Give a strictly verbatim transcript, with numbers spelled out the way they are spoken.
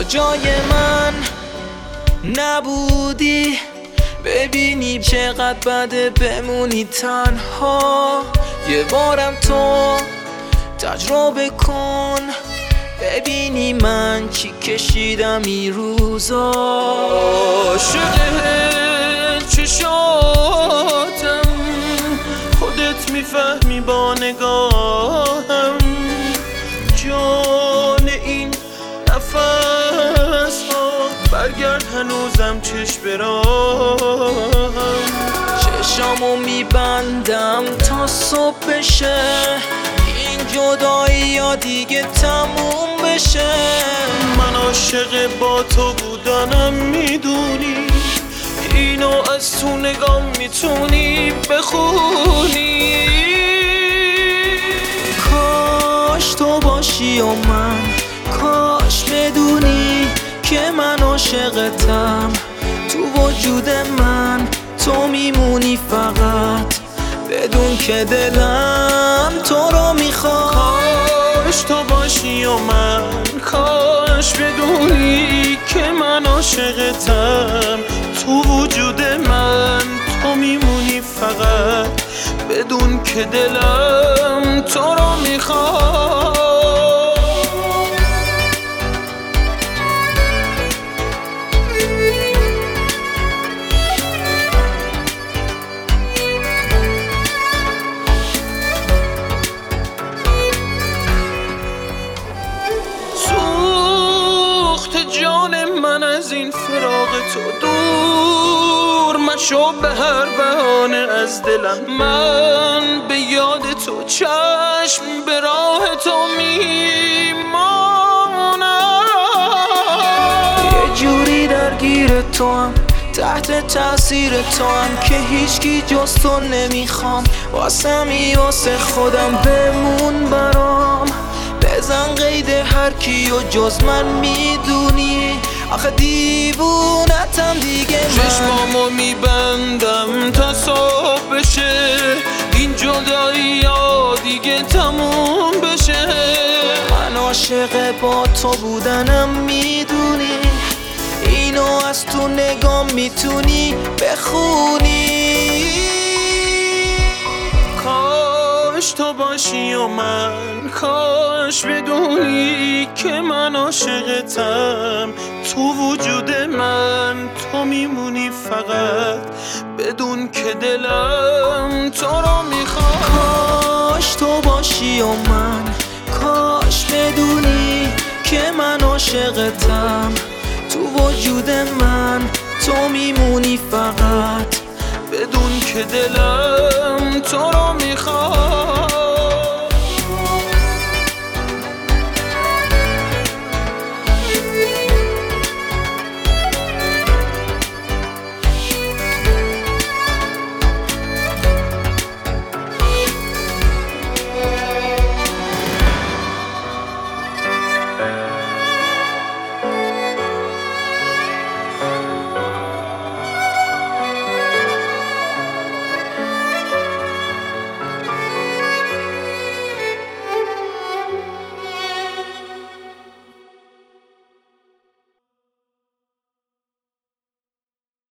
جای من نبودی، ببینی چقدر بده بمونی تنها. یه بارم تو تجربه کن، ببینی من چی کشیدم این روزا. عاشق چشاتم، خودت میفهمی با نگاهم. جان این نفس ها، برگرد هنوزم چشم براهم. چشامو میبندم تا صبح بشه، این جدایی یا دیگه تموم بشه. من عاشق با تو بودنم میدونی، اینو از تو نگاه میتونی بخونی. کاش تو باشی و من، کاش بدونی که من عاشقتم. تو وجود من تو میمونی فقط، بدون که دلم تو رو میخواد. کاش تو باشی و من، کاش بدونی که من عاشقتم. تو وجود من تو میمونی فقط، بدون که دلم تو رو میخواد. من از این فراق تو دور مشو به هر بهانه از دلم. من به یاد تو چشم به راه تو میمانم. یه جوری درگیر تو هم، تحت تاثیر تو هم که هیچکی جز تو نمیخوام. واسمی واسه خودم بمون برام، بزن قید هر کیو جز من میدونی. آخه دیوونتم دیگه من، چشمامو میبندم تا صبح بشه، این جدایی یا دیگه تموم بشه. من عاشق با تو بودنم میدونی، اینو از تو نگاه میتونی بخونی. کاش تو باشی و من، کاش بدونی که من عاشقتم. تو وجود من تو میمونی فقط، بدون که دلم تو رو میخواد. کاش تو باشی و من، کاش بدونی که من عاشقتم. تو وجود من تو میمونی فقط، بدون که دلم